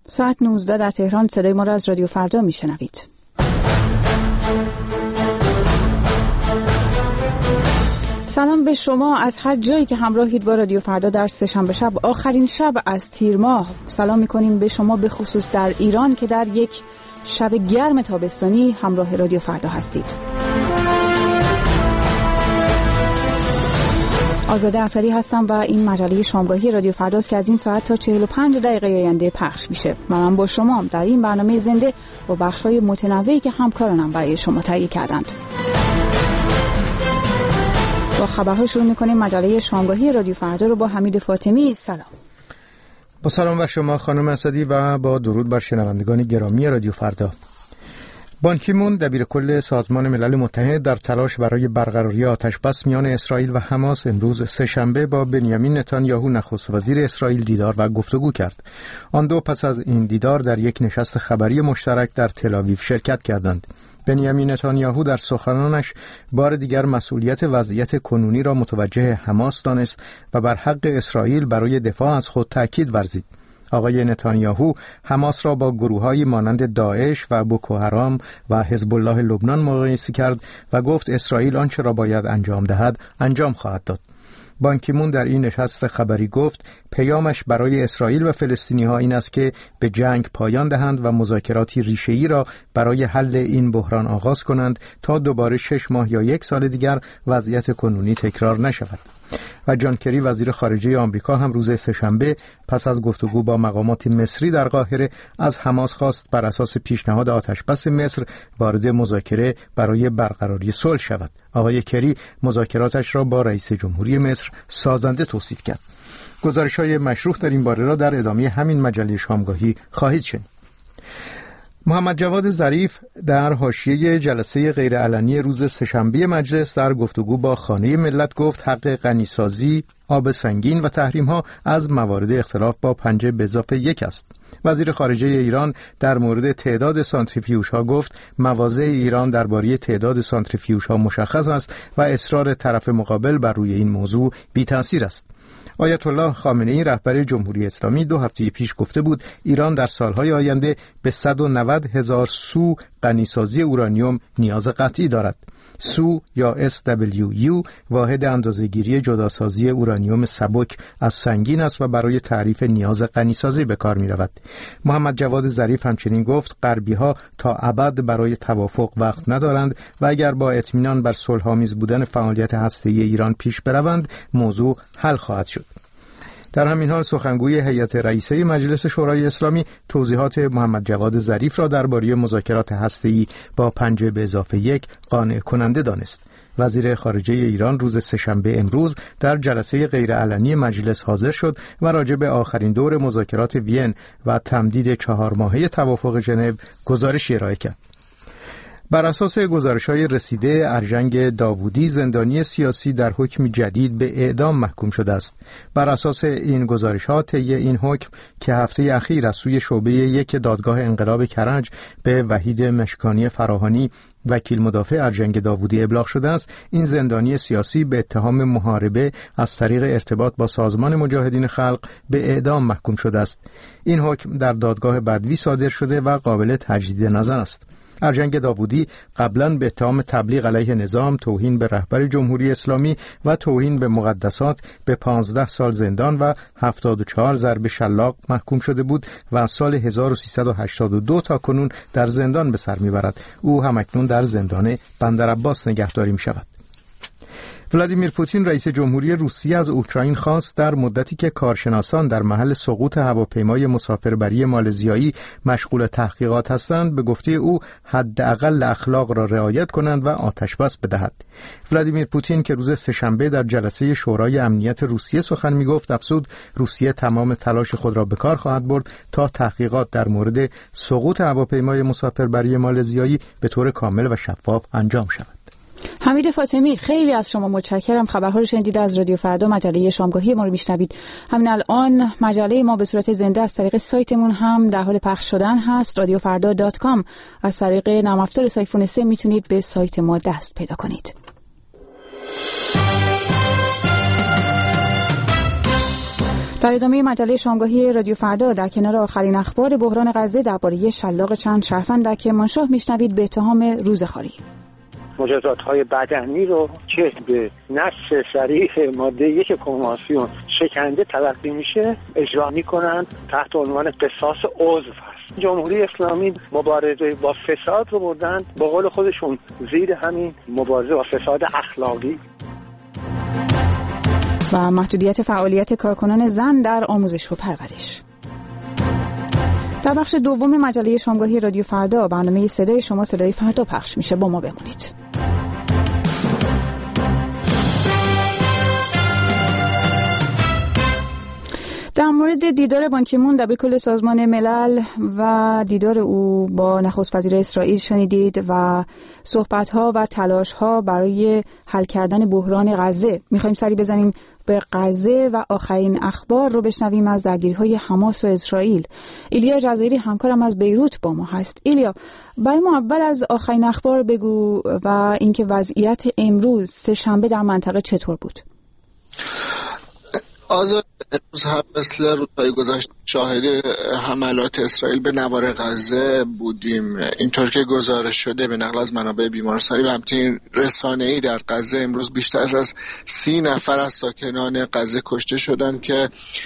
ساعت 19 در تهران صدای ما را از رادیو فردا میشنوید. سلام به شما از هر جایی که همراهید با رادیو فردا در سه‌شنبه شب، آخرین شب از تیر ماه. سلام میکنیم به شما به خصوص در ایران که در یک شب گرم تابستانی همراه رادیو فردا هستید. آزاده اصلی هستم و این مجله شامگاهی رادیو فرداست که از این ساعت تا 45 دقیقه آینده پخش میشه. من با شما در این برنامه زنده با بخش‌های متنوعی که همکارانم برای شما تهیه کردند. با خبرها شروع می‌کنیم مجله شامگاهی رادیو فردا رو با حمید فاطمی. سلام. با سلام بر شما خانم اسدی و با درود بر شنوندگان گرامی رادیو فردا. بان کی مون دبیرکل سازمان ملل متحد در تلاش برای برقراری آتشبس میان اسرائیل و حماس امروز سه‌شنبه با بنیامین نتانیاهو نخست وزیر اسرائیل دیدار و گفتگو کرد. آن دو پس از این دیدار در یک نشست خبری مشترک در تل‌آویو شرکت کردند. بنیامین نتانیاهو در سخنانش بار دیگر مسئولیت وضعیت کنونی را متوجه حماس دانست و بر حق اسرائیل برای دفاع از خود تأکید ورزید. آقای نتانیاهو حماس را با گروه‌هایی مانند داعش و بوکوحرام و حزب الله لبنان مقایسه کرد و گفت اسرائیل آنچه را باید انجام دهد انجام خواهد داد. بان کی مون در این نشست خبری گفت پیامش برای اسرائیل و فلسطینی‌ها این است که به جنگ پایان دهند و مذاکراتی ریشه‌ای را برای حل این بحران آغاز کنند تا دوباره 6 ماه یا 1 سال دیگر وضعیت کنونی تکرار نشود. و جان کری وزیر خارجه آمریکا هم روز سه‌شنبه پس از گفتگو با مقامات مصری در قاهره از حماس خواست بر اساس پیشنهاد آتشبس مصر وارد مذاکره برای برقراری صلح شود. آقای کری مذاکراتش را با رئیس جمهوری مصر سازنده توصیف کرد. گزارش‌های مشروح در این باره را در ادامه همین مجله شامگاهی خواهید شنید. محمد جواد ظریف در حاشیه جلسه غیرعلنی روز سه‌شنبه مجلس در گفتگو با خانه ملت گفت حق غنیسازی، آب سنگین و تحریم‌ها از موارد اختلاف با 5+1 است. وزیر خارجه ایران در مورد تعداد سانتریفیوژها گفت مواضع ایران درباره تعداد سانتریفیوژها مشخص است و اصرار طرف مقابل بر روی این موضوع بی‌تأثیر است. آیت الله خامنه‌ای رهبر جمهوری اسلامی 2 هفته پیش گفته بود ایران در سالهای آینده به 190,000 سو غنیسازی اورانیوم نیاز قطعی دارد. سو یا SWU واحد اندازه‌گیری جداسازی اورانیوم سبک از سنگین است و برای تعریف نیاز غنیسازی به کار می‌رود. محمد جواد ظریف همچنین گفت غربی‌ها تا ابد برای توافق وقت ندارند و اگر با اطمینان بر صلح‌آمیز بودن فعالیت هسته‌ای ایران پیش بروند موضوع حل خواهد شد. در همین حال سخنگوی هیئت رئیسه مجلس شورای اسلامی توضیحات محمد جواد ظریف را درباره مذاکرات هسته‌ای با 5+1 قانع کننده دانست. وزیر خارجه ایران روز سه‌شنبه امروز در جلسه غیرعلنی مجلس حاضر شد و راجع به آخرین دور مذاکرات وین و تمدید 4 ماهه توافق ژنو گزارشی ارائه کرد. بر اساس گزارش‌های رسیده ارژنگ داوودی زندانی سیاسی در حکم جدید به اعدام محکوم شده است. بر اساس این گزارش‌ها طی این حکم که هفته اخیر از سوی شعبه 1 دادگاه انقلاب کرج به وحید مشکانی فراهانی وکیل مدافع ارژنگ داوودی ابلاغ شده است، این زندانی سیاسی به اتهام محاربه از طریق ارتباط با سازمان مجاهدین خلق به اعدام محکوم شده است. این حکم در دادگاه بدوی صادر شده و قابل تجدید نظر است. ارژنگ داوودی قبلاً به اتهام تبلیغ علیه نظام، توهین به رهبر جمهوری اسلامی و توهین به مقدسات به 15 سال زندان و 74 ضرب شلاق محکوم شده بود و از سال 1382 تا کنون در زندان به سر میبرد. او همکنون در زندان بندرعباس نگهداری میشود. ولادیمیر پوتین رئیس جمهوری روسیه از اوکراین خواست در مدتی که کارشناسان در محل سقوط هواپیمای مسافربری مالزیایی مشغول تحقیقات هستند به گفته او حداقل اخلاق را رعایت کنند و آتشبس بدهد. ولادیمیر پوتین که روز سه‌شنبه در جلسه شورای امنیت روسیه سخن میگفت افزود روسیه تمام تلاش خود را به کار خواهد برد تا تحقیقات در مورد سقوط هواپیمای مسافربری مالزیایی به طور کامل و شفاف انجام شود. حمید فاطمی، خیلی از شما متشکرم. خبرها رو شنیدید از رادیو فردا، مجله شامگاهی ما رو میشنوید. همین الان مجله ما به صورت زنده از طریق سایتمون هم در حال پخش شدن هست، radiofarda.com. از طریق نرم افزار سایفون 3 میتونید به سایت ما دست پیدا کنید. در ادامه مجله شامگاهی رادیو فردا در کنار آخرین اخبار بحران غزه درباره شلاق چند شهروند در کرمانشاه میشنوید به اتهام روزخواری. مجازات‌های بدنی رو که به نص صریح ماده 1 کنوانسیون شکنجه تلقی میشه اجرا میکنن تحت عنوان قصاص عضو هست. جمهوری اسلامی مبارزه با فساد رو بردن با قول خودشون زیر همین مبارزه با فساد اخلاقی. و محدودیت فعالیت کارکنان زن در آموزش و پرورش. در بخش دوم مجله شامگاهی رادیو فردا برنامه صدای شما صدای فردا پخش میشه. با ما بمونید. در مورد دیدار بان کی مون دبیرکل سازمان ملل و دیدار او با نخست وزیر اسرائیل شنیدید و صحبت‌ها و تلاش‌ها برای حل کردن بحران غزه. می‌خوایم سری بزنیم به غزه و آخرین اخبار رو بشنویم از درگیری‌های حماس و اسرائیل. ایلیا جزایری همکارم از بیروت با ما هست. ایلیا، برای ما اول از آخرین اخبار بگو و اینکه وضعیت امروز سه‌شنبه در منطقه چطور بود؟ آزاد امروز هم مثل روزهای گذشته شاهد حملات اسرائیل به نوار غزه بودیم. اینطور که گزارش شده به نقل از منابع بیمارستانی و همچنین رسانه‌ای در غزه امروز بیشتر از 30 نفر از ساکنان غزه کشته شدند که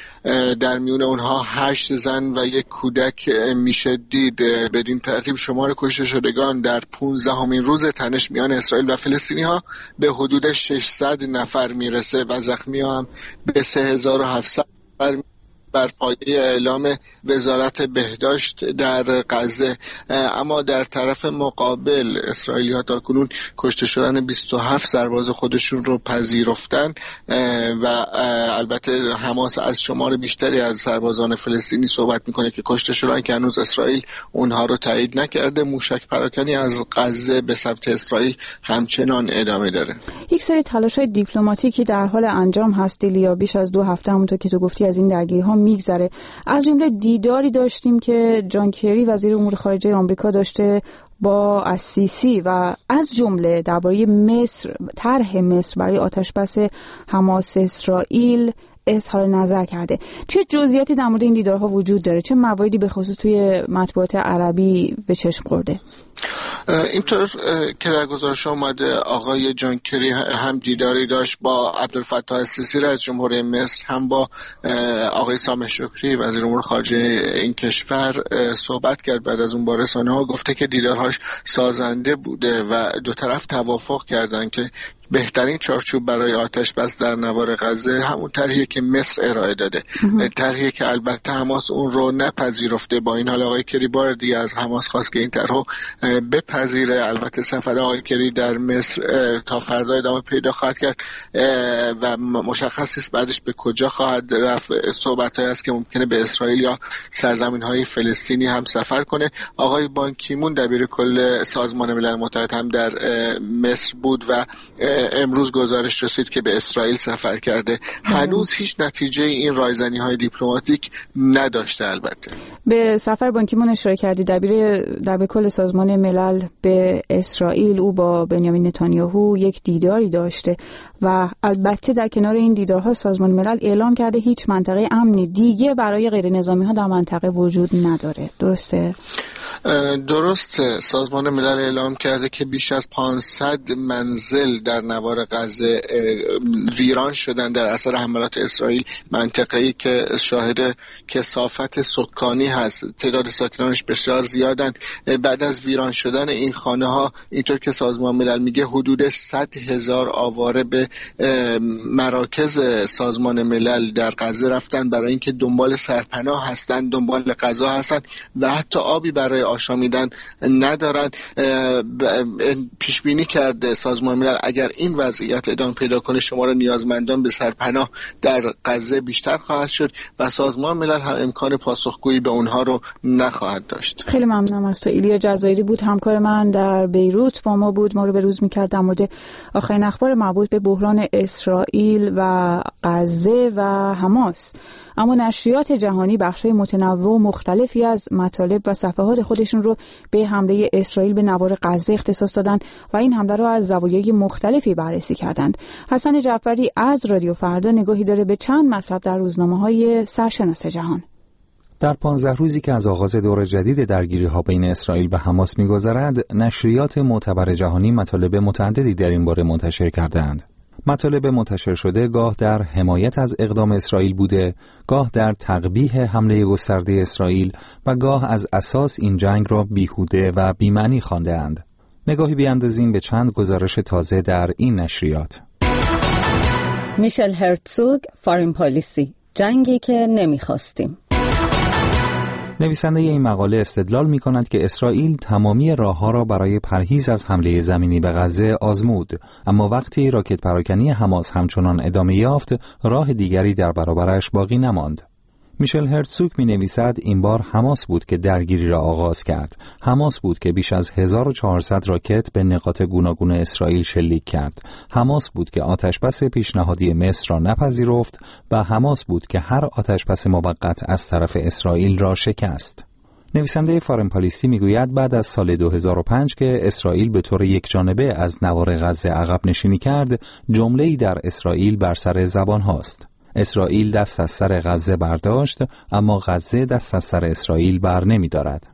در میون اونها 8 زن و 1 کودک میشه دید. بدین ترتیب شمار کشته شدگان در 15مین روز تنش میان اسرائیل و فلسطینی ها به حدود 600 نفر میرسه و زخمی ها هم به 3700 نفر بر پایه اعلام وزارت بهداشت در غزه. اما در طرف مقابل اسرائیلی‌ها تاکنون کشته شدن 27 سرباز خودشون رو پذیرفتن و البته حماس از شمار بیشتری از سربازان فلسطینی صحبت میکنه که کشته شدن که هنوز اسرائیل اونها رو تایید نکرده. موشک پراکنی از غزه به سمت اسرائیل همچنان ادامه داره. یک سری تلاش‌های دیپلماتیکی در حال انجام هست یا بیش از 2 هفته همونطور که تو گفتی از این درگیری‌ها میگذره. از جمله دیداری داشتیم که جان کری وزیر امور خارجه آمریکا داشته با السیسی و از جمله درباره مصر، طرح مصر برای آتشبس حماس اسرائیل اظهار نظر کرده. چه جزئیاتی در مورد این دیدارها وجود داره؟ چه مواردی به خصوص توی مطبوعات عربی به چشم خورده؟ اینطور که در گزارش اومده آقای جان کری هم دیداری داشت با عبدالفتاح السیسی رئیس جمهوری مصر، هم با آقای سامح شکری وزیر امور خارجه این کشور صحبت کرد. بعد از اون با رسانه‌ها گفته که دیدارهاش سازنده بوده و دو طرف توافق کردن که بهترین چارچوب برای آتش بس در نوار غزه همون طرحی که مصر ارائه داده، طرحی که البته حماس اون رو نپذیرفته. با این حال آقای کری بار دیگه از حماس خواست که این طرحو بپذیره. البته سفر آقای کری در مصر تا فردا ادامه پیدا خواهد کرد و مشخص است بعدش به کجا خواهد رفت. صحبت‌هایی است که ممکنه به اسرائیل یا سرزمین‌های فلسطینی هم سفر کنه. آقای بان کی مون دبیرکل سازمان ملل متحد هم در مصر بود و امروز گزارش رسید که به اسرائیل سفر کرده. هنوز هیچ نتیجه این رایزنی‌های دیپلماتیک نداشته. البته به سفر بان کی مون اشاره کردی. دبیرکل سازمان ملل به اسرائیل او با بنیامین نتانیاهو یک دیداری داشته و البته در کنار این دیدارها سازمان ملل اعلام کرده هیچ منطقه امنی دیگه برای غیر نظامی ها در منطقه وجود نداره. درسته؟ درست. سازمان ملل اعلام کرده که بیش از 500 منزل در نوار غزه ویران شدن در اثر حملات اسرائیل، منطقه‌ای که شاهد کثافت سکانی هست، تعداد ساکنانش بسیار زیادن. بعد از ویران شدن این خانه ها اینطور که سازمان ملل میگه حدود 100,000 آواره به مراکز سازمان ملل در غزه رفتن برای اینکه دنبال سرپناه هستن، دنبال غذا هستن و حتی آبی برای آشامیدن ندارن. پیش بینی کرده سازمان ملل اگر این وضعیت ادامه پیدا کنه شمار نیازمندان به سرپناه در غزه بیشتر خواهد شد و سازمان ملل هم امکان پاسخگویی به اونها رو نخواهد داشت. خیلی ممنونم از تو. ایلیا جزایری بود همکار من در بیروت با ما بود، ما رو به روز میکرد در مورد آخرین اخبار مربوط به بحران اسرائیل و غزه و حماس. اما نشریات جهانی بخش‌های متنوع و مختلفی از مطالب و صفحات خودشون رو به حمله اسرائیل به نوار غزه اختصاص دادن و این حمله رو از زوایای مختلفی بررسی کردند. حسن جعفری از رادیو فردا نگاهی داره به چند مطلب در روزنامه‌های سرشناس جهان. در 15 روزی که از آغاز دور جدید درگیری‌ها بین اسرائیل و حماس می‌گذرد، نشریات معتبر جهانی مطالب متعددی در این باره منتشر کرده‌اند. مطالب منتشر شده گاه در حمایت از اقدام اسرائیل بوده، گاه در تقبیح حمله گسترده اسرائیل و گاه از اساس این جنگ را بیهوده و بی‌معنی خوانده‌اند. نگاهی بیاندازیم به چند گزارش تازه در این نشریات. میشل هرتزوگ، فارین پالیسی، جنگی که نمی‌خواستیم. نویسنده این مقاله استدلال می‌کند که اسرائیل تمامی راه‌ها را برای پرهیز از حمله زمینی به غزه آزمود، اما وقتی راکت پراکنی حماس همچنان ادامه یافت، راه دیگری در برابرش باقی نماند. میشل هرتزوگ می‌نویسد این بار حماس بود که درگیری را آغاز کرد. حماس بود که بیش از 1400 راکت به نقاط گوناگون اسرائیل شلیک کرد. حماس بود که آتشبس پیشنهادی مصر را نپذیرفت و حماس بود که هر آتشبس موقت از طرف اسرائیل را شکست. نویسنده فارن پالیسی میگوید بعد از سال 2005 که اسرائیل به طور یکجانبه از نوار غزه عقب نشینی کرد، جمله‌ای در اسرائیل بر سر زبان هاست. اسرائیل دست از سر غزه برداشت، اما غزه دست از سر اسرائیل بر نمی دارد.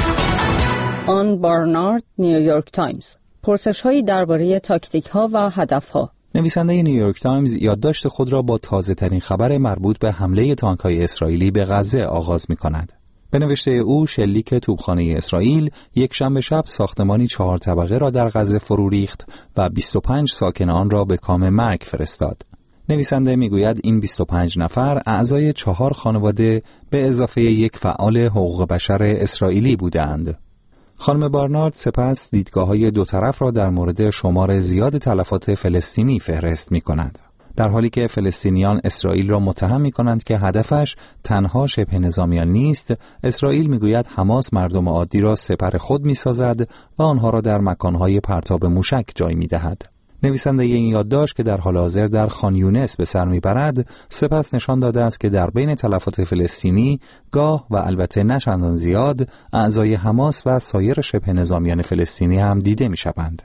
آن بارنارد، نیویورک تایمز، پرسش‌هایی درباره تاکتیک‌ها و هدف‌ها. نویسنده نیویورک تایمز یادداشت خود را با تازه‌ترین خبر مربوط به حمله تانک‌های اسرائیلی به غزه آغاز می‌کند. به نوشته او، شلیک توپخانه اسرائیل یک شنبه شب ساختمانی 4 طبقه را در غزه فرو ریخت و 25 ساکن آن را به کام مرگ فرستاد. نویسنده میگوید این 25 نفر اعضای 4 خانواده به اضافه یک فعال حقوق بشر اسرائیلی بودند. خانم بارنارد سپس دیدگاه‌های دو طرف را در مورد شمار زیاد تلفات فلسطینی فهرست می‌کند. در حالی که فلسطینیان اسرائیل را متهم می‌کنند که هدفش تنها شبه نظامیان نیست، اسرائیل می‌گوید حماس مردم عادی را سپر خود می‌سازد و آنها را در مکان‌های پرتاب موشک جای می‌دهد. نویسنده این یادداشت که در حال حاضر در خان یونس به سر میبرد، سپس نشان داده است که در بین تلفات فلسطینی گاه و البته نه چندان زیاد اعضای حماس و سایر شبه نظامیان فلسطینی هم دیده میشوند.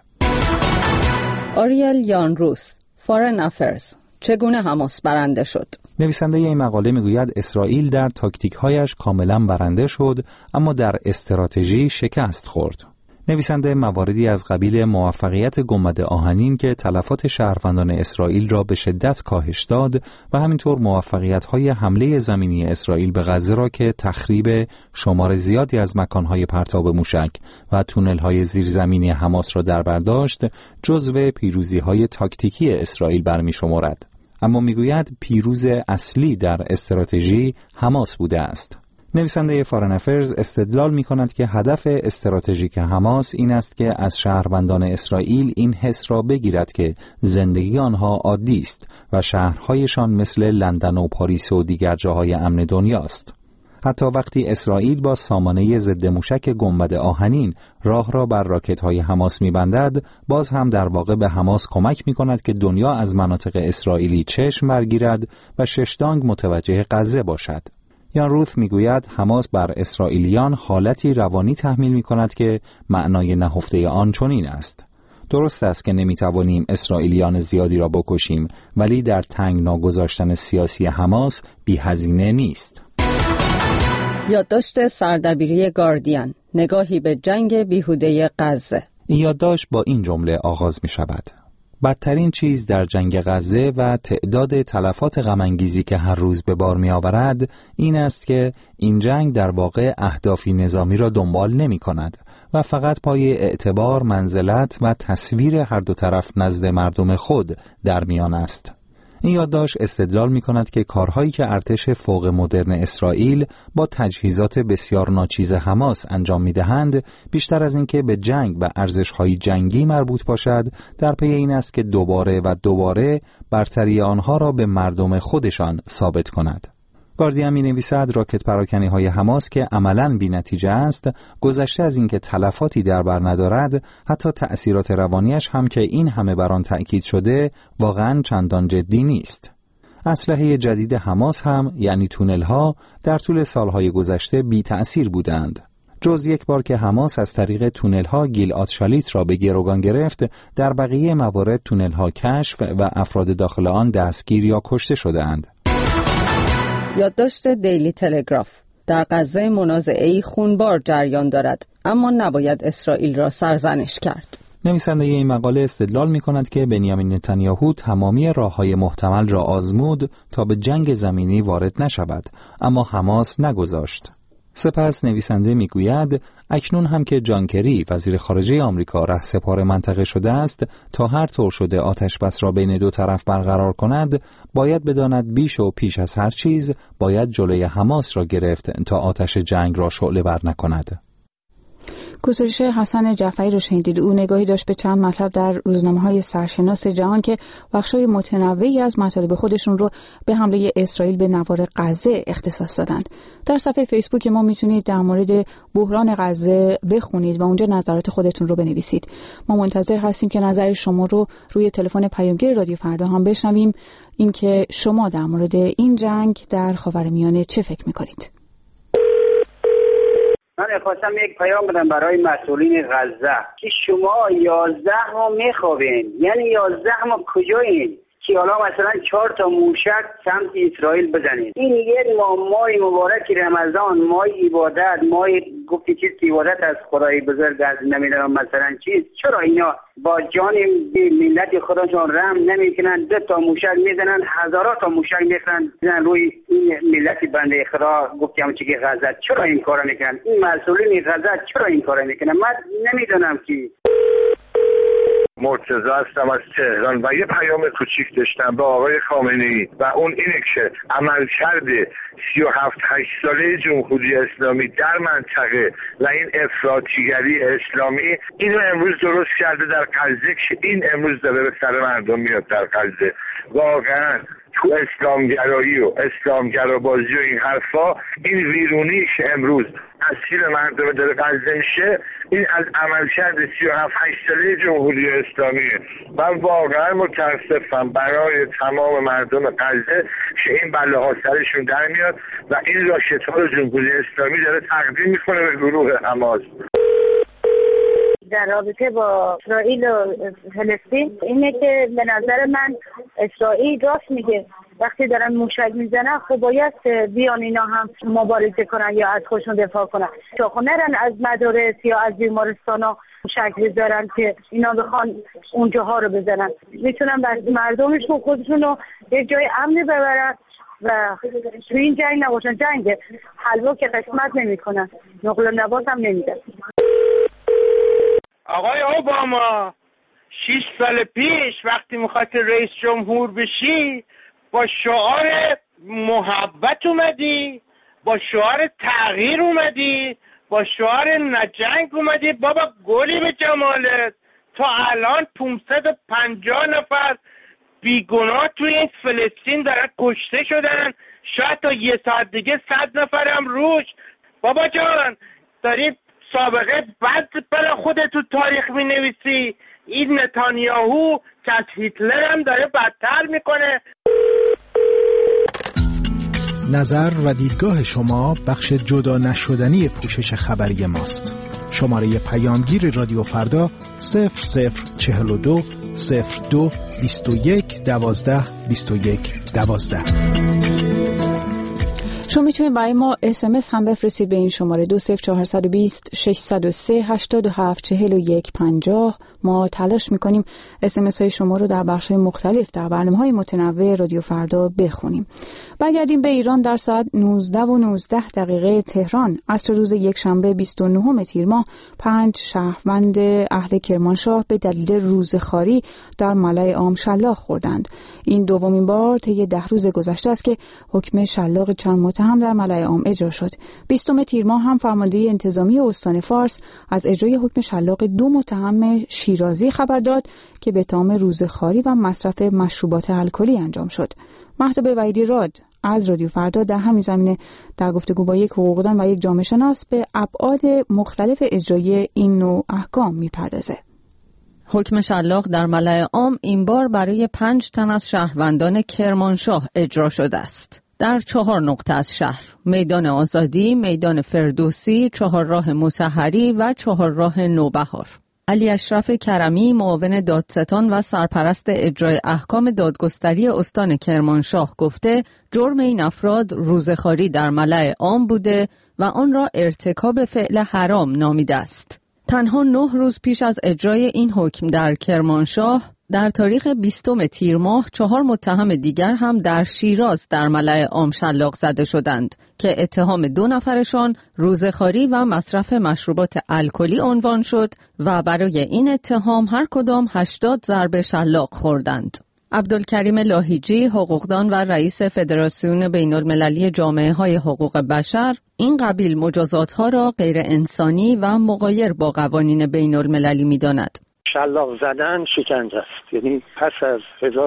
آریل یانروس، فارن افرز، چگونه حماس برنده شد؟ نویسنده این مقاله میگوید اسرائیل در تاکتیک‌هایش کاملا برنده شد، اما در استراتژی شکست خورد. نویسنده مواردی از قبیل موفقیت گنبد آهنین که تلفات شهروندان اسرائیل را به شدت کاهش داد و همینطور موفقیت‌های حمله زمینی اسرائیل به غزه را که تخریب شمار زیادی از مکان‌های پرتاب موشک و تونل‌های زیرزمینی حماس را در بر داشت، جزو پیروزی‌های تاکتیکی اسرائیل برمی‌شمارد. اما میگوید پیروز اصلی در استراتژی حماس بوده است. نویسنده فارن افرز استدلال می کند که هدف استراتژیک حماس این است که از شهروندان اسرائیل این حس را بگیرد که زندگی آنها عادی است و شهرهایشان مثل لندن و پاریس و دیگر جاهای امن دنیاست. حتی وقتی اسرائیل با سامانه ضد موشک گنبد آهنین راه را بر راکت‌های حماس می‌بندد، باز هم در واقع به حماس کمک می‌کند که دنیا از مناطق اسرائیلی چشم برگیرد و ششدانگ متوجه غزه باشد. یان روث میگوید حماس بر اسرائیلیان حالتی روانی تحمیل می‌کند که معنای نهفته آن چنین است: درست است که نمی‌توانیم اسرائیلیان زیادی را بکشیم، ولی در تنگنا گذاشتن سیاسی حماس بی‌هزینه نیست. یادداشت سردبیری گاردین، نگاهی به جنگ بیهوده غزه. این یادداشت با این جمله آغاز می‌شود: بدترین چیز در جنگ غزه و تعداد تلفات غم‌انگیزی که هر روز به بار می‌آورد این است که این جنگ در واقع اهدافی نظامی را دنبال نمی‌کند و فقط پای اعتبار، منزلت و تصویر هر دو طرف نزد مردم خود در میان است. این یادداشت استدلال می‌کند که کارهایی که ارتش فوق مدرن اسرائیل با تجهیزات بسیار ناچیز حماس انجام می‌دهند، بیشتر از اینکه به جنگ و ارزش‌های جنگی مربوط باشد، در پی این است که دوباره و دوباره برتری آنها را به مردم خودشان ثابت کند. گاردین می‌نویسد راکت پراکنی‌های حماس که عملاً بی‌نتیجه است، گذشته از اینکه تلفاتی در بر ندارد، حتی تأثیرات روانیش هم که این همه بر آن تأکید شده، واقعاً چندان جدی نیست. اسلحه جدید حماس هم، یعنی تونل‌ها، در طول سالهای گذشته بی‌تأثیر بودند. جز یک بار که حماس از طریق تونل‌ها گیلعاد شالیت را به گروگان گرفت، در بقیه موارد تونل‌ها کشف و افراد داخل آن دستگیر یا کشته شده‌اند. یادداشت دیلی تلگراف: در غزه منازعه‌ای خونبار جریان دارد، اما نباید اسرائیل را سرزنش کرد. نویسنده این مقاله استدلال می‌کند که بنیامین نتانیاهو تمامی راه‌های محتمل را آزمود تا به جنگ زمینی وارد نشود، اما حماس نگذاشت. سپس نویسنده میگوید اکنون هم که جان کری وزیر خارجه آمریکا رهسپار منطقه شده است تا هر طور شده آتش بس را بین دو طرف برقرار کند، باید بداند بیش و پیش از هر چیز باید جلوی حماس را گرفت تا آتش جنگ را شعله ور نکند. گزارش حسن جعفری رو شنیدید. او نگاهی داشت به چند مطلب در روزنامه‌های سرشناس جهان که بخش‌های متنوعی از مطالب خودشون رو به حمله اسرائیل به نوار غزه اختصاص دادند. در صفحه فیسبوک ما میتونید در مورد بحران غزه بخونید و اونجا نظرات خودتون رو بنویسید. ما منتظر هستیم که نظر شما رو روی تلفن پیامگیر رادیو فردا هم بشنویم، اینکه شما در مورد این جنگ در خاورمیانه چه فکر می‌کنید. من خواستم یک پیام بدم برای مسئولین غزه که شما 11 ما میخوابین، یعنی 11 ما کجایین که حالا مثلا 4 تا موشک سمت اسرائیل بزنید. این یک ماه مبارک رمضان، ماه عبادت، ماه گفتی چیز عبادت از خدای بزرگ، از نمیدونم مثلا چیز، چرا اینا با جان ملت خودشون رحم نمیکنن؟ 2 تا موشک میزنن، هزارات تا موشک میزنن روی این ملت بنده خدا، گفتی همون چی که غزه. چرا این کارو میکنن؟ این مسئولین غزه چرا این کارو میکنن؟ من نمیدونم که. مرتضی هستم از تهران و یه پیام کوچیک داشتم به آقای خامنه‌ای و اون اینه که عملکرد 37-8 ساله جمهوری اسلامی در منطقه و این افراطیگری اسلامی اینو امروز درست کرده در غزه که این امروز داره به سر مردم میاد در غزه. واقعا تو اسلامگرایی و اسلامگرابازی و این حرفا، این ویرونی که امروز اسیر مردم داره غزه میشه، این از عملکرد 37-8 ساله جمهوری اسلامیه. من واقعا متاسفم برای تمام مردم غزه که این بلاها سرشون در میاد و این راکت‌ها رو جمهوری اسلامی داره تقدیم میکنه به گروه حماس. در رابطه با اسرائیل و فلسطین اینه که به نظر من اسرائیل راست میگه، وقتی دارن موشک میزنن خب باید بیان اینا هم مبارزه کنن یا از خودشون دفاع کنن، تا نرن از مدارس یا از بیمارستان ها موشک بذارن که اینا بخوان اونجاها رو بزنن. میتونن مردمشون خودشون رو یک جای امنی ببرن و تو این جنگ نباشن. جنگ حلوا که قسمت نمی کنن، نقل و نبات هم نمیدن. آقای اوباما 6 سال پیش وقتی میخواستی رئیس جمهور بشی با شعار محبت اومدی، با شعار تغییر اومدی، با شعار نجنگ اومدی. بابا گلی به جمالت. تا الان 550 نفر بیگناه توی این فلسطین دارن کشته شدن، شاید تا یه ساعت دیگه 100 نفر هم روش. بابا جان داری سابقه بد برای خودت تو تاریخ می نویسی. این نتانیاهو که از هیتلر هم داره بدتر میکنه. نظر و دیدگاه شما بخش جدا نشدنی پوشش خبری ماست. شماره پیامگیر رادیو فردا 0042 02 21 12 21 12. شما میتونید برای ما SMS هم بفرستید به این شماره 20420 603 87 41 50. ما تلاش میکنیم SMS های شما رو در بخش‌های مختلف در برنامه‌های متنوع رادیو فردا بخونیم. برگردیم به ایران. در ساعت 19:19 تهران عصر روز یکشنبه 29 تیر ماه 5 شهروند اهل کرمانشاه به دلیل روزخواری در ملأ عام شلاق خوردند. این دومین بار طی 10 روز گذشته است که حکم شلاق چند متهم در ملأ عام اجرا شد. 20 تیر ماه هم فرمانده انتظامی استان فارس از اجرای حکم شلاق 2 متهم شیرازی خبر داد که به اتهام روزخواری و مصرف مشروبات الکلی انجام شد. مهتاب وحیدی راد از رادیو فردا در همین زمینه در گفتگو با یک حقوقدان و یک جامعه شناس به ابعاد مختلف اجرای این نوع احکام میپردازه. حکم شلاق در ملأ عام این بار برای 5 تن از شهروندان کرمانشاه اجرا شده است. در 4 نقطه از شهر: میدان آزادی، میدان فردوسی، چهارراه مطهری و چهارراه نوبهار. علی اشرف کرمی، معاون دادستان و سرپرست اجرای احکام دادگستری استان کرمانشاه گفته جرم این افراد روزخواری در ملأ عام بوده و آن را ارتکاب فعل حرام نامیده است. تنها 9 روز پیش از اجرای این حکم در کرمانشاه، در تاریخ 20 تیر ماه 4 متهم دیگر هم در شیراز در ملأ عام شلاق زده شدند که اتهام 2 نفرشان روزخواری و مصرف مشروبات الکلی عنوان شد و برای این اتهام هر کدام 80 ضربه شلاق خوردند. عبدالکریم لاهیجی، حقوقدان و رئیس فدراسیون بین‌المللی جامعه‌های حقوق بشر، این قبیل مجازات‌ها را غیر انسانی و مغایر با قوانین بین‌المللی می‌داند. شلاق زدن شکنجه است. یعنی پس از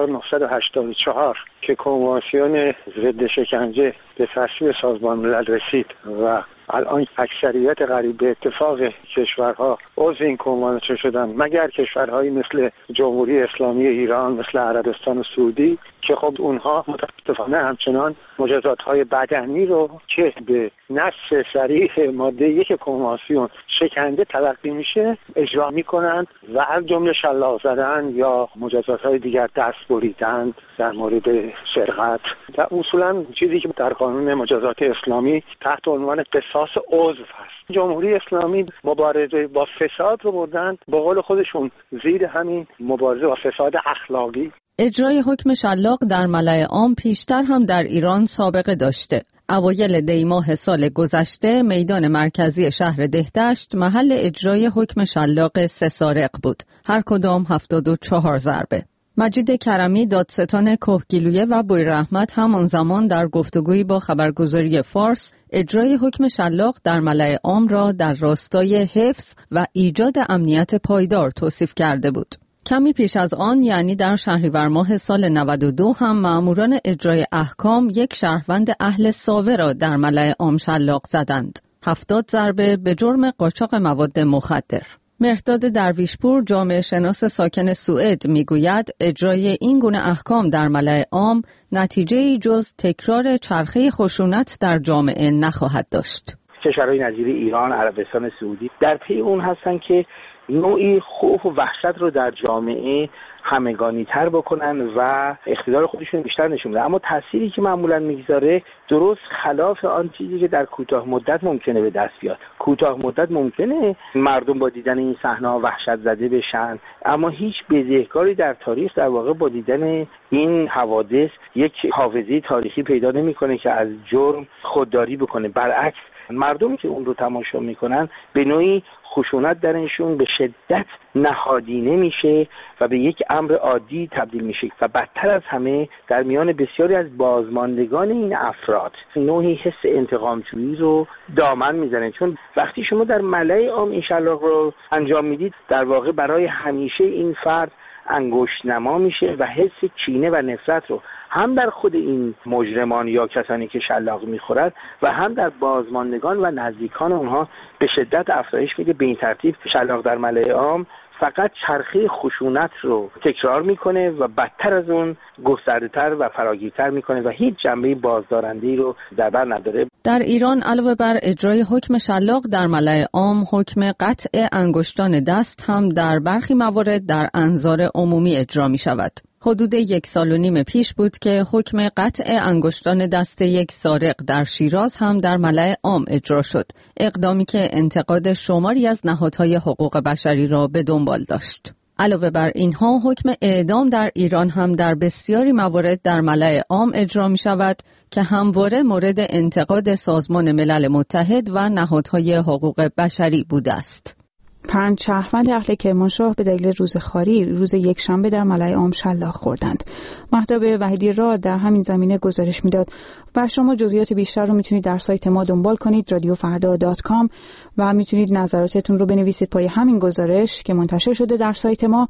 1984 که کنوانسیون ضد شکنجه به تصویب سازمان ملل رسید و الان اکثریت قریب به اتفاق کشورها عضو این کنوانسیون شدن، مگر کشورهایی مثل جمهوری اسلامی ایران، مثل عربستان و سعودی که خب اونها متاسفانه همچنان مجازات‌های بدنی رو که به نص صریح ماده 1 کنوانسیون شکنجه تلقی میشه اجرا میکنند و هر جمله شلاق زدن یا مجازات‌های دیگر، دست بریدن در مورد سرقت و اصولا چیزی که در قانون مجازات اسلامی تحت عنوان قصاص عضو هست. جمهوری اسلامی مبارزه با فساد رو بردن با قول خودشون زیر همین مبارزه با فساد اخلاقی. اجرای حکم شلاق در ملأ عام پیشتر هم در ایران سابقه داشته. اوایل دی ماه سال گذشته میدان مرکزی شهر دهدشت محل اجرای حکم شلاق 3 سارق بود، هر کدام 74 ضربه. مجید کرمی، دادستان کهگیلویه و بویرحمت همان زمان در گفتگویی با خبرگزاری فارس اجرای حکم شلاق در ملأ عام را در راستای حفظ و ایجاد امنیت پایدار توصیف کرده بود. کمی پیش از آن، یعنی در شهریور ماه سال 92 هم مأموران اجرای احکام یک شهروند اهل ساوه را در ملأ عام شلاق زدند. 70 ضربه به جرم قاچاق مواد مخدر. مهرداد درویشپور، جامعه شناس ساکن سوئد، میگوید اجرای این گونه احکام در ملأ عام نتیجه‌ای جز تکرار چرخه خشونت در جامعه نخواهد داشت. کشورهای نظیر ایران، عربستان سعودی در پی اون هستن که نوعی خوف و وحشت رو در جامعه همگانی تر بکنن و اقتدار خودشون بیشتر نشون بدن، اما تأثیری که معمولا میگذاره درست خلاف آن چیزی که در کوتاه مدت ممکنه به دست بیاد. کوتاه مدت ممکنه مردم با دیدن این صحنه‌ها وحشت زده بشن، اما هیچ بزهکاری در تاریخ در واقع با دیدن این حوادث یک حافظه تاریخی پیدا نمیکنه که از جرم خودداری بکنه. برعکس، مردمی که اون رو تماشا میکنن به نوعی خشونت درشون به شدت نهادینه میشه و به یک امر عادی تبدیل میشه و بدتر از همه در میان بسیاری از بازماندگان این افراد نوعی حس انتقامجویی رو دامن میزنه، چون وقتی شما در ملأ عام این شلاق رو انجام میدید در واقع برای همیشه این فرد انگشت نما میشه و حس کینه و نفرت رو هم در خود این مجرمان یا کسانی که شلاق میخورد و هم در بازماندگان و نزدیکان اونها به شدت افزایش میده. به این ترتیب شلاق در ملأ عام فقط چرخه خشونت رو تکرار میکنه و بدتر از اون گسترده‌تر و فراگیرتر میکنه و هیچ جنبه بازدارنده‌ای رو در بر نداره. در ایران علاوه بر اجرای حکم شلاق در ملأ عام، حکم قطع انگشتان دست هم در برخی موارد در انظار عمومی اجرا می شود. حدود 1.5 سال پیش بود که حکم قطع انگشتان دست یک سارق در شیراز هم در ملأ عام اجرا شد، اقدامی که انتقاد شماری از نهادهای حقوق بشری را به دنبال داشت. علاوه بر اینها، حکم اعدام در ایران هم در بسیاری موارد در ملأ عام اجرا می شود که همواره مورد انتقاد سازمان ملل متحد و نهادهای حقوق بشری بوده است. 5 شهروند اهل کرمانشاه به دلیل روزخواری روز یکشنبه در ملأ عام شلاق خوردند. مهتاب وحیدی را در همین زمینه گزارش میداد و شما جزئیات بیشتر رو میتونید در سایت ما دنبال کنید radiofarda.com و میتونید نظراتتون رو بنویسید پای همین گزارش که منتشر شده در سایت ما.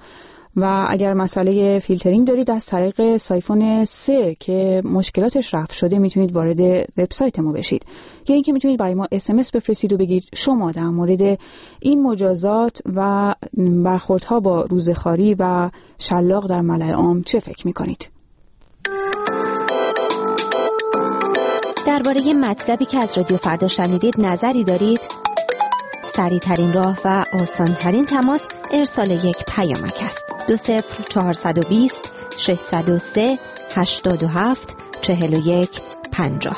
و اگر مسئله فیلترینگ دارید از طریق سایفون 3 که مشکلاتش رفع شده میتونید وارد وبسایت ما بشید، یا اینکه میتونید برای ما SMS بفرستید و بگید شما در مورد این مجازات و برخوردها با روزخواری و شلاق در ملأ عام چه فکر میکنید. درباره مطلبی که از رادیو فردا شنیدید نظری دارید؟ سریع‌ترین راه و آسان‌ترین تماس ارسال یک پیامک است. 20420 603 87 41 50.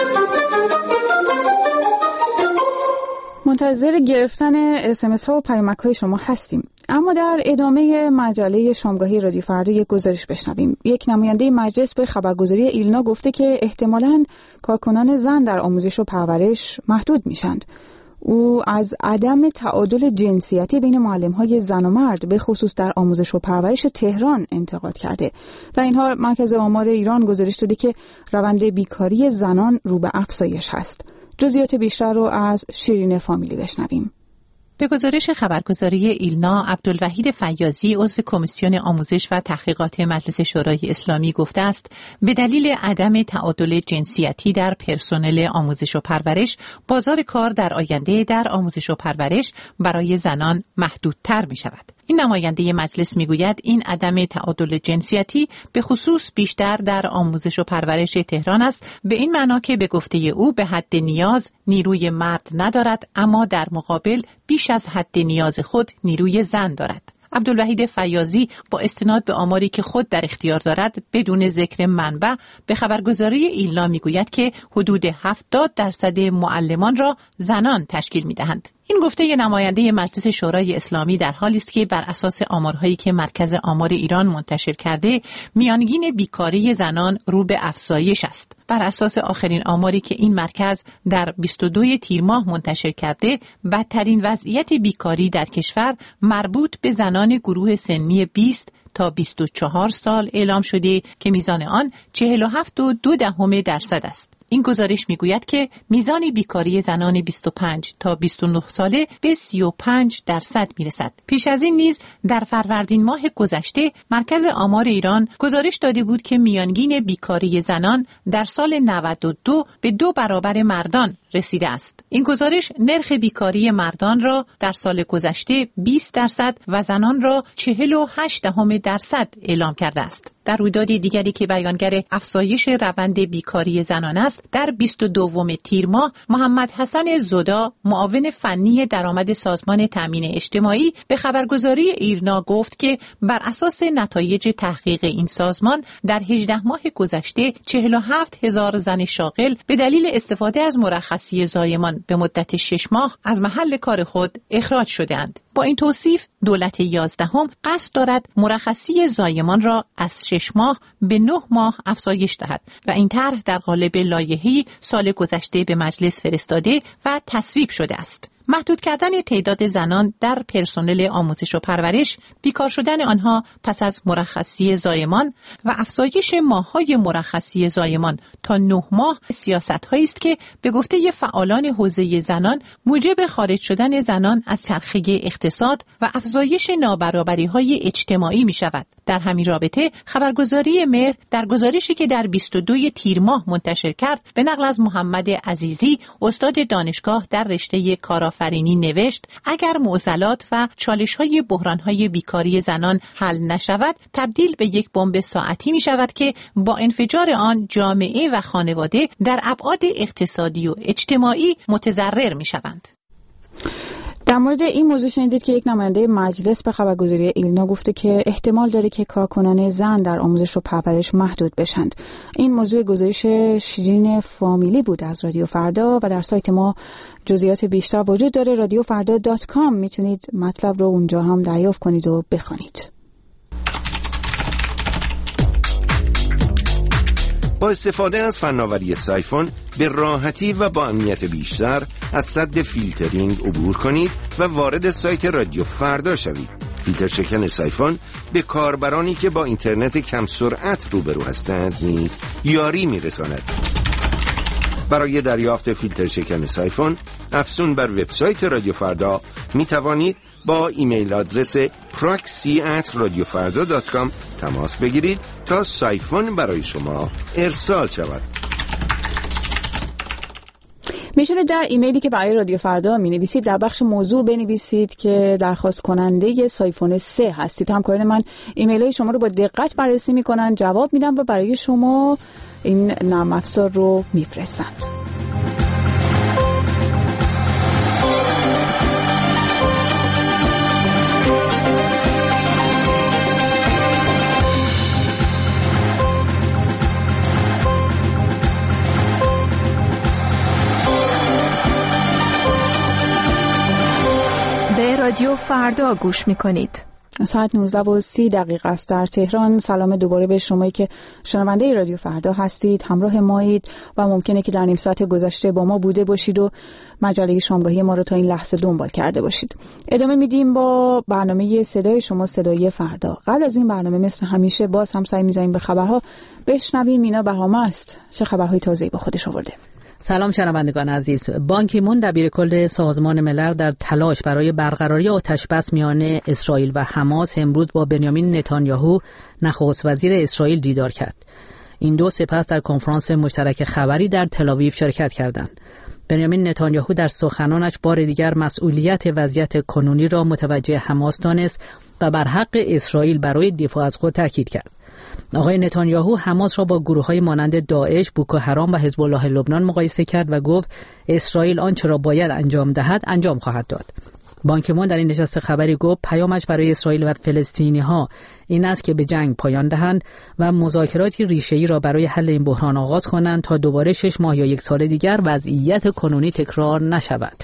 منتظر گرفتن اسمس ها و پیامک های شما هستیم. اما در ادامه مجله شامگاهی رادیو فردا یک گزارش بشنویم. یک نماینده مجلس به خبرگزاری ایلنا گفته که احتمالاً کارکنان زن در آموزش و پرورش محدود میشند. او از عدم تعادل جنسیتی بین معلم‌های زن و مرد به خصوص در آموزش و پرورش تهران انتقاد کرده. در این حال مرکز آمار ایران گزارش داده که روند بیکاری زنان رو به افزایش هست. جزئیات بیشتر رو از شیرین فامیلی بشنویم. به گزارش خبرگزاری ایلنا، عبدالوحید فیاضی عضو کمیسیون آموزش و تحقیقات مجلس شورای اسلامی گفته است به دلیل عدم تعادل جنسیتی در پرسنل آموزش و پرورش، بازار کار در آینده در آموزش و پرورش برای زنان محدودتر می شود. این نماینده مجلس میگوید این عدم تعادل جنسیتی به خصوص بیشتر در آموزش و پرورش تهران است، به این معنا که به گفته او به حد نیاز نیروی مرد ندارد، اما در مقابل بیش از حد نیاز خود نیروی زن دارد. عبدالوحید فیاضی با استناد به آماری که خود در اختیار دارد بدون ذکر منبع به خبرگزاری ایلنا میگوید که حدود 70% معلمان را زنان تشکیل میدهند. این گفته نماینده مجلس شورای اسلامی در حالی است که بر اساس آمارهایی که مرکز آمار ایران منتشر کرده، میانگین بیکاری زنان رو به افزایش است. بر اساس آخرین آماری که این مرکز در 22 تیر ماه منتشر کرده، بدترین وضعیت بیکاری در کشور مربوط به زنان گروه سنی 20 تا 24 سال اعلام شده که میزان آن 47.2% است. این گزارش میگوید که میزان بیکاری زنان 25 تا 29 ساله به 35% میرسد. پیش از این نیز در فروردین ماه گذشته مرکز آمار ایران گزارش داده بود که میانگین بیکاری زنان در سال 92 به 2 برابر مردان رسیده است. این گزارش نرخ بیکاری مردان را در سال گذشته 20% و زنان را 48% اعلام کرده است. در رویداد دیگری که بیانگر افزایش روند بیکاری زنان است، در 22 تیر ماه محمد حسن زودا، معاون فنی درآمد سازمان تامین اجتماعی، به خبرگزاری ایرنا گفت که بر اساس نتایج تحقیق این سازمان در 18 ماه گذشته 47,000 زن شاغل به دلیل استفاده از مرخصی زایمان به مدت 6 ماه از محل کار خود اخراج شدند. با این توصیف دولت 11 قصد دارد مرخصی زایمان را از 6 ماه به 9 ماه افزایش دهد و این طرح در قالب لایحه‌ای سال گذشته به مجلس فرستاده و تصویب شده است. محدود کردن تعداد زنان در پرسنل آموزش و پرورش، بیکار شدن آنها پس از مرخصی زایمان و افزایش ماه‌های مرخصی زایمان تا 9 ماه سیاست‌هایی است که به گفته فعالان حوزه زنان موجب خارج شدن زنان از چرخه اقتصاد و افزایش نابرابری‌های اجتماعی می‌شود. در همین رابطه خبرگزاری مهر در گزارشی که در 22 تیر ماه منتشر کرد به نقل از محمد عزیزی، استاد دانشگاه در رشته کارآفرینی نوشت اگر معضلات و چالش‌های بحران‌های بیکاری زنان حل نشود، تبدیل به یک بمب ساعتی می‌شود که با انفجار آن جامعه و خانواده در ابعاد اقتصادی و اجتماعی متضرر می‌شوند. در مورد این موضوع شنیدید که یک نماینده مجلس به خبرگزاری ایلنا گفته که احتمال داره که کارکنان زن در آموزش و پرورش محدود بشند. این موضوع گزارش شیرین فامیلی بود از رادیو فردا و در سایت ما جزئیات بیشتر وجود داره. radiofarda.com میتونید مطلب رو اونجا هم دریافت کنید و بخونید. با استفاده از فناوری سایفون به راحتی و با امنیت بیشتر از سد فیلترینگ عبور کنید و وارد سایت رادیو فردا شوید. فیلتر شکن سایفون به کاربرانی که با اینترنت کم سرعت روبرو هستند نیز یاری می‌رساند. برای دریافت فیلتر شکن سایفون افزون بر وبسایت رادیو فردا می توانید با ایمیل آدرس proxy@radiofarda.com تماس بگیرید تا سایفون برای شما ارسال شود. میتونید در ایمیلی که برای رادیو فردا می‌نویسید در بخش موضوع بنویسید که درخواست کننده سایفون 3 هستید. همکاران من ایمیل‌های شما رو با دقت بررسی می‌کنن، جواب میدن و برای شما این نرم افزار رو میفرستند. به رادیو فردا گوش میکنید. ساعت 19:30 است در تهران. سلام دوباره به شمایی که شنونده رادیو فردا هستید، همراه مایید و ممکنه که در نیم ساعت گذشته با ما بوده باشید و مجله شامگاهی ما رو تا این لحظه دنبال کرده باشید. ادامه میدیم با برنامه صدای شما، صدای فردا. قبل از این برنامه مثل همیشه باز هم سعی می‌ذاریم به خبرها بشنویم. مینا بهامه است، چه خبرهای تازه‌ای با خودش آورده؟ سلام شنوندگان عزیز. بان کی مون دبیرکل سازمان ملل در تلاش برای برقراری آتش‌بس میان اسرائیل و حماس امروز با بنیامین نتانیاهو نخست وزیر اسرائیل دیدار کرد. این دو سپس در کنفرانس مشترک خبری در تل‌آویو شرکت کردند. بنیامین نتانیاهو در سخنانش بار دیگر مسئولیت وضعیت کنونی را متوجه حماس دانست و بر حق اسرائیل برای دفاع از خود تاکید کرد. آقای نتانیاهو حماس را با گروه‌های مانند داعش، بوکو حرام و حزب الله لبنان مقایسه کرد و گفت اسرائیل آنچه را باید انجام دهد انجام خواهد داد. بان کی مون در این نشست خبری گفت پیامش برای اسرائیل و فلسطینی‌ها این است که به جنگ پایان دهند و مذاکراتی ریشه‌ای را برای حل این بحران آغاز کنند تا دوباره 6 ماه یا 1 سال دیگر وضعیت کنونی تکرار نشود.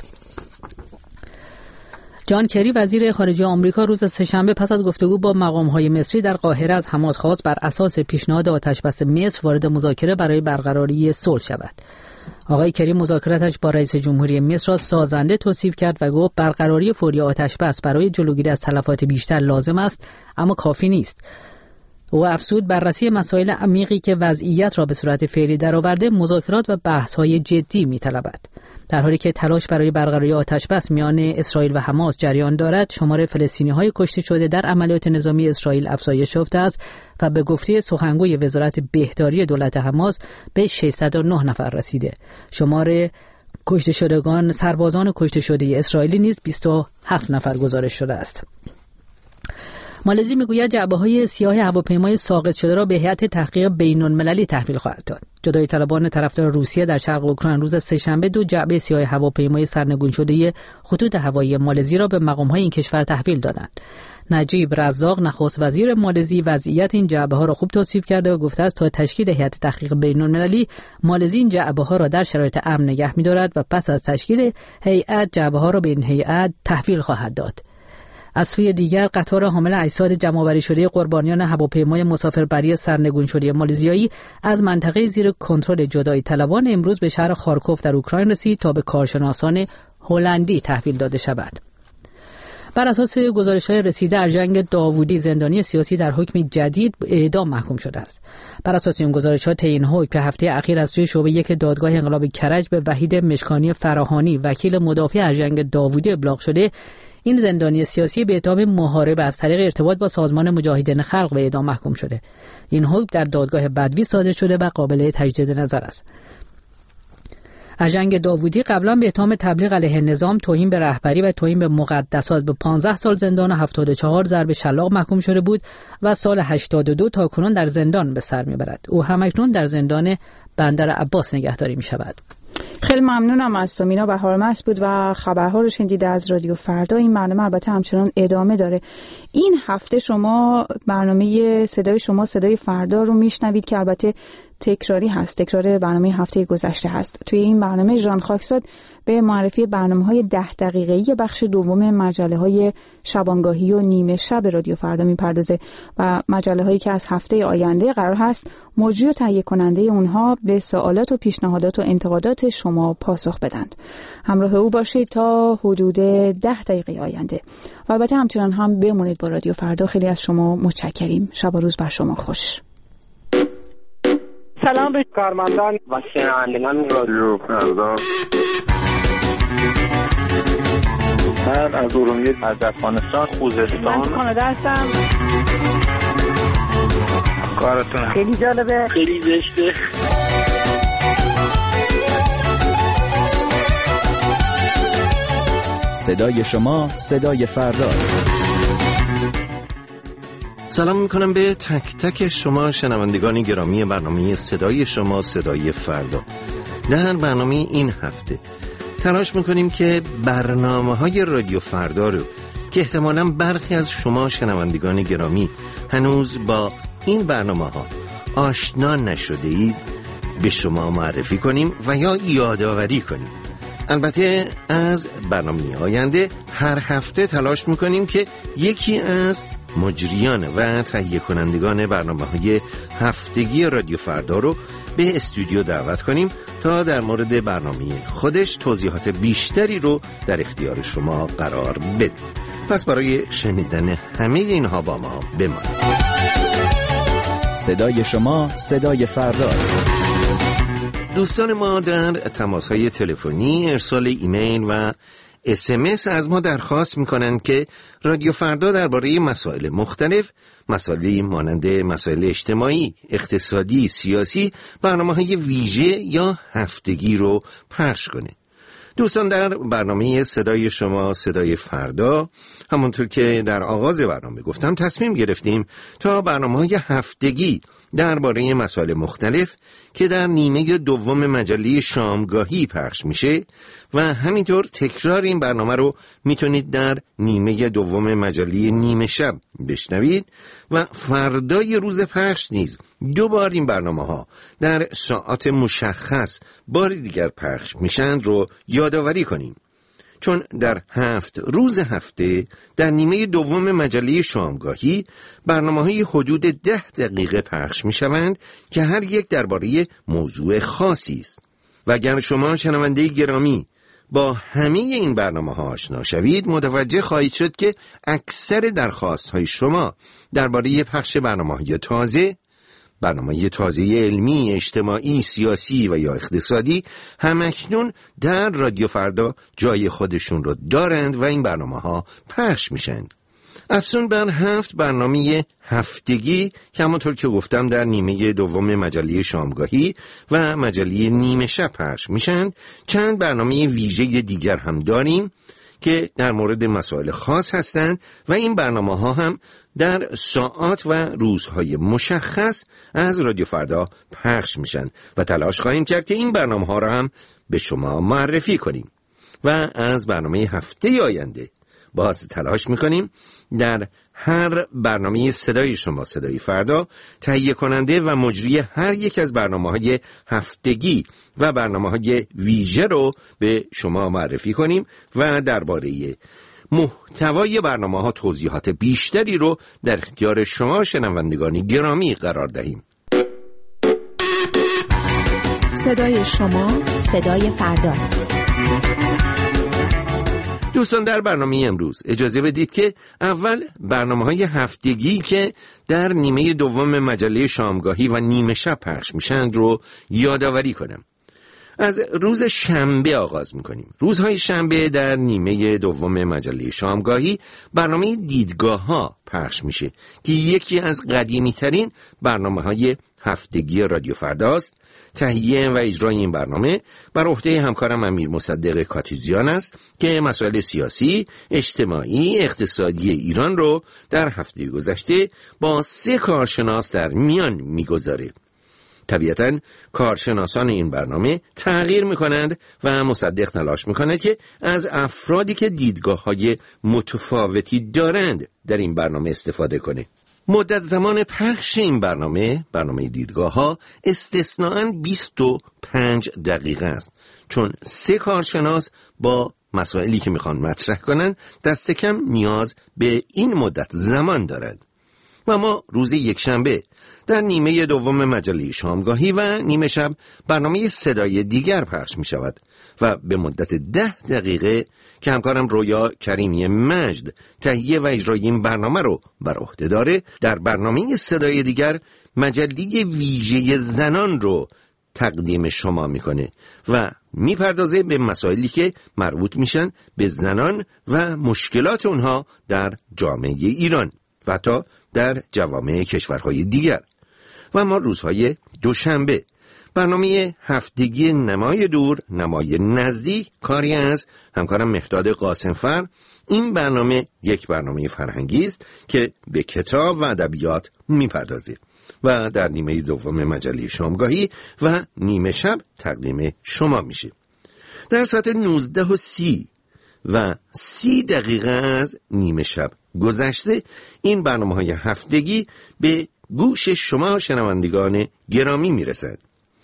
جان کری وزیر خارجه آمریکا روز سه‌شنبه پس از گفتگو با مقام‌های مصری در قاهره از حماس خواست بر اساس پیشنهاد آتش‌بس مصر وارد مذاکره برای برقراری صلح شود. آقای کری مذاکراتش با رئیس جمهوری مصر را سازنده توصیف کرد و گفت برقراری فوری آتش‌بس برای جلوگیری از تلفات بیشتر لازم است اما کافی نیست. او افزود بررسی مسائل عمیقی که وضعیت را به صورت فعلی درآورده مذاکرات و بحث‌های جدی می‌طلبد. در حالی که تلاش برای برقراری آتش‌بس میان اسرائیل و حماس جریان دارد، شمار فلسطینی‌های کشته شده در عملیات نظامی اسرائیل افزایش یافته است و به گفته سخنگوی وزارت بهداری دولت حماس به 609 نفر رسیده. شمار کشته شدگان سربازان کشته شده اسرائیلی نیز 27 نفر گزارش شده است. مالزی میگوید جعبه‌های سیاه هواپیمای ساقط شده را به هیئت تحقیق بین‌المللی تحویل خواهد داد. جدای طلبان طرفدار روسیه در شرق اوکراین روز سه‌شنبه 2 جعبه سیاه هواپیمای سرنگون شده خطوط هوایی مالزی را به مقام‌های این کشور تحویل دادند. نجیب رزاق نخست وزیر مالزی وضعیت این جعبه‌ها را خوب توصیف کرده و گفته است تا تشکیل هیئت تحقیق بین‌المللی مالزی این جعبه‌ها را در شرایط امن نگه می‌دارد و پس از تشکیل هیئت جعبه‌ها را به این هیئت تحویل خواهد داد. از سوی دیگر قطار حامل اجساد جمع‌آوری شده قربانیان هواپیمای مسافربری سرنگون شده مالزیایی از منطقه زیر کنترل جدای طلبان امروز به شهر خارکوف در اوکراین رسید تا به کارشناسان هلندی تحویل داده شود. بر اساس گزارش‌های رسیده از جنگ داوودی زندانی سیاسی در حکم جدید به اعدام محکوم شده است. بر اساس این گزارشات این حکم به هفته اخیر از سوی شعبه 1 دادگاه انقلاب کرج به وحید مشکانی فراهانی وکیل مدافع از جنگ داوودی ابلاغ شده. این زندانی سیاسی به اتهام محاربه از طریق ارتباط با سازمان مجاهدین خلق به اعدام محکوم شده. این حکم در دادگاه بدوی صادر شده و قابل تجدید نظر است. از جنگ داوودی قبلا به اتهام تبلیغ علیه نظام، توهین به رهبری و توهین به مقدسات به 15 سال زندان و 74 ضرب شلاق محکوم شده بود و سال 82 تاکنون در زندان به سر میبرد. او همکنون در زندان بندر عباس نگهداری میشود. خیلی ممنونم از تو مینا. بهارمست بود و خبرها رو شنیدید از رادیو فردا. این برنامه البته همچنان ادامه داره. این هفته شما برنامه صدای شما صدای فردا رو میشنوید که البته تکراری هست، تکرار برنامه هفته گذشته هست. توی این برنامه ژان خاکزاد به معرفی برنامه‌های 10 دقیقه‌ای بخش دوم مجله‌های شبانگاهی و نیمه شب رادیو فردا میپردازه و مجله‌هایی که از هفته آینده قرار هست مجری و تهیه کننده اونها به سوالات و پیشنهادات و انتقادات شما پاسخ بدند. همراه او باشید تا حدود 10 دقیقه آینده. و البته همچنان هم بمونید با رادیو فردا. خیلی از شما متشکریم. شب و روز بر شما خوش. سلام به کارمندان و شنوندگان رادیو فردا. من از ارومیه، از افغانستان، خوزستان. من کانادا هستم. کارتون خیلی جالبه، خیلی زشته. صدای شما صدای فرداست. سلام میکنم به تک تک شما شنوندگان گرامی برنامه صدای شما صدای فردا. در برنامه این هفته تلاش میکنیم که برنامه‌های رادیو فردا رو که احتمالاً برخی از شما شنوندگان گرامی هنوز با این برنامه‌ها آشنا نشده اید به شما معرفی کنیم و یا یادآوری کنیم. البته از برنامه آینده هر هفته تلاش میکنیم که یکی از مجریان و تهیه کنندگان برنامه‌های هفتگی رادیو فردا رو به استودیو دعوت کنیم تا در مورد برنامه خودش توضیحات بیشتری رو در اختیار شما قرار بدیم. پس برای شنیدن همه اینها با ما بمانید. صدای شما صدای فرداست. دوستان ما در تماس‌های تلفنی، ارسال ایمیل و SMS از ما درخواست می‌کنند که رادیو فردا درباره مسائل مختلف، مسائلی مانند مسائل اجتماعی، اقتصادی، سیاسی، برنامه‌های ویژه یا هفتگی رو پخش کنه. دوستان، در برنامه صدای شما صدای فردا همونطور که در آغاز برنامه گفتم تصمیم گرفتیم تا برنامه‌های هفتگی درباره مسائل مختلف که در نیمه دوم مجله شامگاهی پخش میشه و همینطور تکرار این برنامه رو میتونید در نیمه دوم مجله نیمه شب بشنوید و فردای روز پخش نیز دوبار این برنامه‌ها در ساعات مشخص بار دیگر پخش میشن رو یادآوری کنیم. چون در 7 روز هفته در نیمه دوم مجله شامگاهی برنامه‌های حدود 10 دقیقه پخش می‌شوند که هر یک درباره موضوع خاصی است. و اگر شما شنونده گرامی با همه این برنامه‌ها آشنا شوید، متوجه خواهید شد که اکثر درخواست‌های شما درباره پخش برنامه‌های تازه علمی، اجتماعی، سیاسی و یا اقتصادی همکنون در رادیو فردا جای خودشون رو دارند و این برنامه‌ها پخش میشند. افزون بر 7 برنامه هفتگی که همونطور که گفتم در نیمه دوم مجله شامگاهی و مجله نیمه شب پخش میشند، چند برنامه ویژه دیگر هم داریم که در مورد مسائل خاص هستند و این برنامه‌ها هم در ساعات و روزهای مشخص از رادیو فردا پخش میشن و تلاش خواهیم کرد که این برنامه‌ها را هم به شما معرفی کنیم. و از برنامه هفته آینده باز تلاش میکنیم در هر برنامه صدای شما صدای فردا تهیه کننده و مجری هر یک از برنامه‌های هفتگی و برنامه‌های ویژه رو به شما معرفی کنیم و درباره محتوای برنامه‌ها توضیحات بیشتری رو در اختیار شما شنوندگان گرامی قرار دهیم. صدای شما صدای فرداست. دوستان، در برنامه امروز اجازه بدید که اول برنامه‌های هفتگی که در نیمه دوم مجله شامگاهی و نیمه شب پخش میشن رو یادآوری کنم. از روز شنبه آغاز میکنیم. روزهای شنبه در نیمه دوم مجله شامگاهی برنامه دیدگاه‌ها پخش میشه که یکی از قدیمی‌ترین برنامه‌های هفتگی رادیو فرداست. تهیه و اجرای این برنامه بر عهده همکارم امیر مصدق کاتیزیان است که مسائل سیاسی، اجتماعی، اقتصادی ایران رو در هفته گذشته با 3 کارشناس در میان میگذاره. طبیعتاً کارشناسان این برنامه تغییر میکنند و مصدق تلاش میکند که از افرادی که دیدگاه‌های متفاوتی دارند در این برنامه استفاده کنه. مدت زمان پخش این برنامه دیدگاه‌ها استثناءاً 25 دقیقه است، چون 3 کارشناس با مسائلی که میخوان مطرح کنند دست کم نیاز به این مدت زمان دارند. و ما روز یکشنبه در نیمه دوم مجله شامگاهی و نیمه شب برنامه صدای دیگر پخش می شود و به مدت 10 دقیقه که همکارم رویا کریمی مجد تهیه و اجرای این برنامه رو بر عهده داره، در برنامه صدای دیگر مجله ویژه زنان رو تقدیم شما میکنه و میپردازه به مسائلی که مربوط میشن به زنان و مشکلات اونها در جامعه ایران و حتی در جوامع کشورهای دیگر. و ما روزهای دوشنبه برنامه هفتگی نمای دور نمای نزدیک، کاری از همکارم مهداد قاسمفر. این برنامه یک برنامه فرهنگی است که به کتاب و ادبیات میپردازه و در نیمه دوم مجله شامگاهی و نیمه شب تقدیم شما میشه. در ساعت 19:30 و 30 دقیقه از نیمه شب گذشته این برنامه‌های هفتگی به گوش شما شنوندگان گرامی میرسد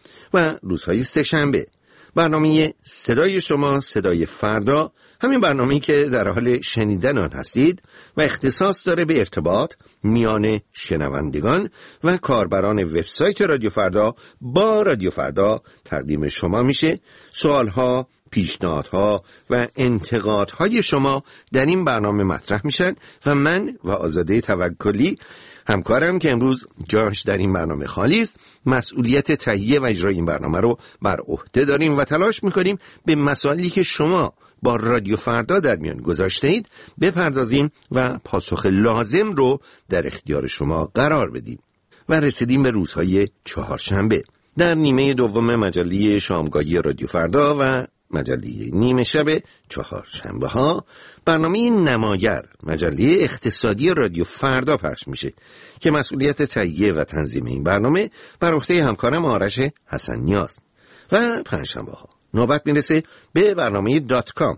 و روزهای سه‌شنبه برنامه صدای شما صدای فردا، همین برنامه‌ای که در حال شنیدن آن هستید و اختصاص داره به ارتباط میان شنوندگان و کاربران وبسایت رادیو فردا با رادیو فردا تقدیم شما میشه. سوالها، پیشنهادها و انتقادهای شما در این برنامه مطرح میشن و من و آزاده توکلی همکارم که امروز جاش در این برنامه خالی است، مسئولیت تهیه و اجرای این برنامه رو بر عهده داریم و تلاش میکنیم به مسائلی که شما با رادیو فردا در میان گذاشته اید بپردازیم و پاسخ لازم رو در اختیار شما قرار بدیم. و رسیدیم به روزهای چهارشنبه. در نیمه دوم مجله شامگاهی رادیو فردا و مجله نیمه شب چهارشنبه ها برنامه نماگر، مجله اقتصادی رادیو فردا پخش میشه که مسئولیت تهیه و تنظیم این برنامه بر عهده همکارم آرش حسنیاست. و پنجشنبه ها نوبت میرسه به برنامه .com،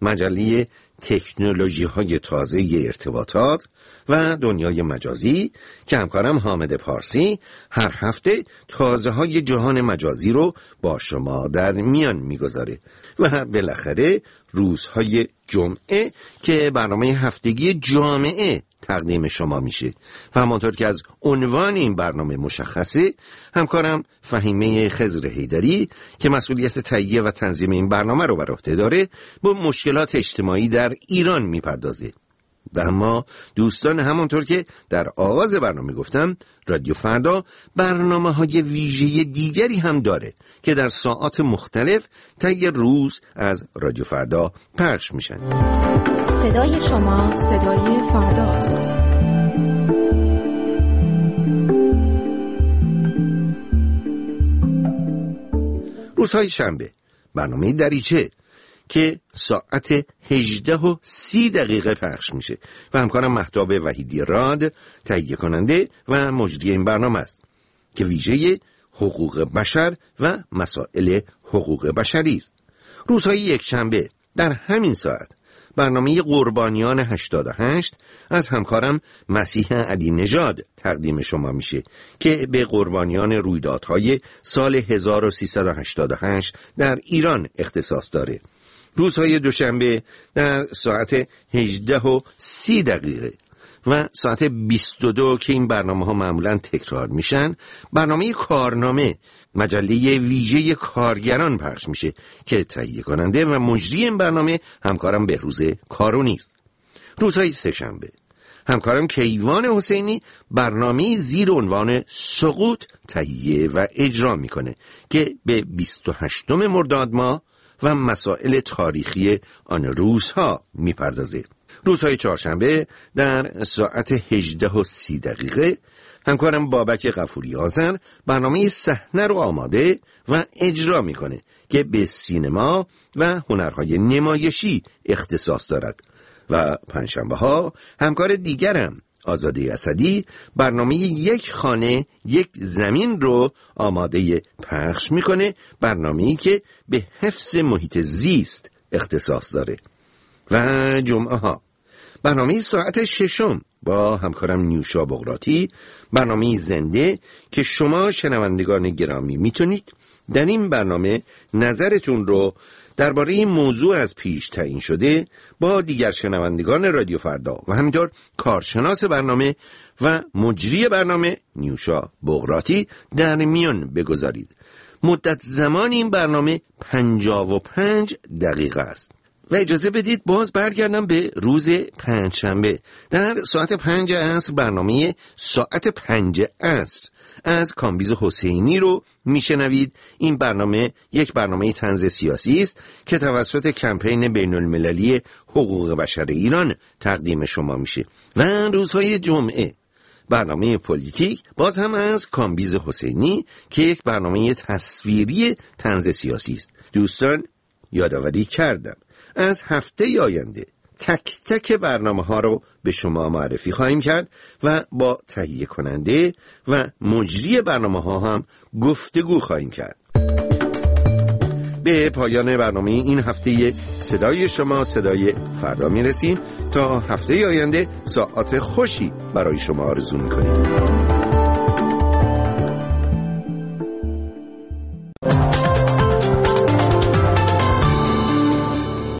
مجله تکنولوژی های تازه ارتباطات و دنیای مجازی که همکارم حامد پارسی هر هفته تازه های جهان مجازی رو با شما در میان میگذاره. و بالاخره روزهای جمعه که برنامه هفتگی جامعه تقدیم شما میشه و همانطور که از عنوان این برنامه مشخصه، همکارم فهیمه خضر حیدری که مسئولیت تهیه و تنظیم این برنامه رو بر عهده داره با مشکلات اجتماعی در ایران میپردازه. و اما دوستان، همانطور که در آغاز برنامه گفتم، رادیو فردا برنامه‌های ویژه دیگری هم داره که در ساعات مختلف طی روز از رادیو فردا پخش میشن. صدای شما صدای فرداست. روزهای شنبه برنامه دریچه که ساعت 18:30 پخش میشه و همکارم مهتاب وحیدی راد تهیه کننده و مجری این برنامه است که ویژه حقوق بشر و مسائل حقوق بشری است. روزهای یکشنبه در همین ساعت برنامه قربانیان 88 از همکارم مسیح علی نژاد تقدیم شما میشه که به قربانیان رویدادهای سال 1388 در ایران اختصاص داره. روزهای دوشنبه در ساعت 18:30 و ساعت 22 که این برنامه ها معمولا تکرار میشن، برنامه کارنامه، مجله ویژه کارگران پخش میشه که تهیه کننده و مجری این برنامه همکارم بهروز کارونی است. روزهای سه‌شنبه همکارم کیوان حسینی برنامه زیر عنوان سقوط تهیه و اجرا میکنه که به 28 مرداد ماه و مسائل تاریخی آن روزها میپردازه. روزهای چهارشنبه در ساعت 18:30 همکارم بابک غفوری آذر برنامه صحنه رو آماده و اجرا میکنه که به سینما و هنرهای نمایشی اختصاص دارد. و پنجشنبه ها همکار دیگرم آزاده اسدی برنامه یک خانه یک زمین رو آماده پخش میکنه، برنامه‌ای که به حفظ محیط زیست اختصاص داره. و جمعه ها برنامه ساعت 6 با همکارم نیوشا بغراتی، برنامه زنده که شما شنوندگان گرامی میتونید در این برنامه نظرتون رو درباره موضوع از پیش تعیین شده با دیگر شنوندگان رادیو فردا و همینطور کارشناس برنامه و مجری برنامه نیوشا بغراتی در میان بگذارید. مدت زمان این برنامه 55 دقیقه است. و اجازه بدید باز برگردم به روز پنجشنبه. در ساعت 5 عصر برنامه ساعت 5 عصر از کامبیز حسینی رو میشنوید. این برنامه یک برنامه طنز سیاسی است که توسط کمپین بین المللی حقوق بشر ایران تقدیم شما میشه. و روزهای جمعه برنامه پلیتیک باز هم از کامبیز حسینی که یک برنامه تصویری طنز سیاسی است. دوستان یادآوری کردم از هفته آینده تک تک برنامه ها رو به شما معرفی خواهیم کرد و با تهیه کننده و مجری برنامه ها هم گفتگو خواهیم کرد. به پایان برنامه این هفته صدای شما صدای فردا میرسیم. تا هفته آینده ساعات خوشی برای شما آرزو میکنیم.